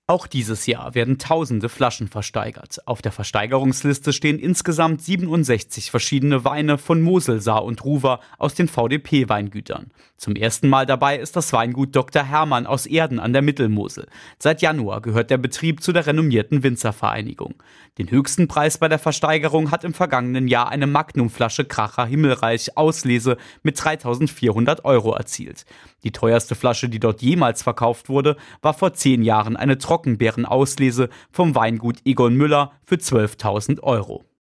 Auch dieses Jahr werden tausende Flaschen versteigert. Auf der Versteigerungsliste stehen insgesamt 67 verschiedene Weine von Mosel, Saar und Ruwer aus den VDP-Weingütern. Zum ersten Mal dabei ist das Weingut Dr. Hermann aus Erden an der Mittelmosel. Seit Januar gehört der Betrieb zu der renommierten Winzervereinigung. Den höchsten Preis bei der Versteigerung hat im vergangenen Jahr eine Magnumflasche Kracher Himmelreich Auslese mit 3.400 € erzielt. Die teuerste Flasche, die dort jemals verkauft wurde, war vor 10 Jahren eine Trockenbeerenauslese vom Weingut Egon Müller für 12.000 €.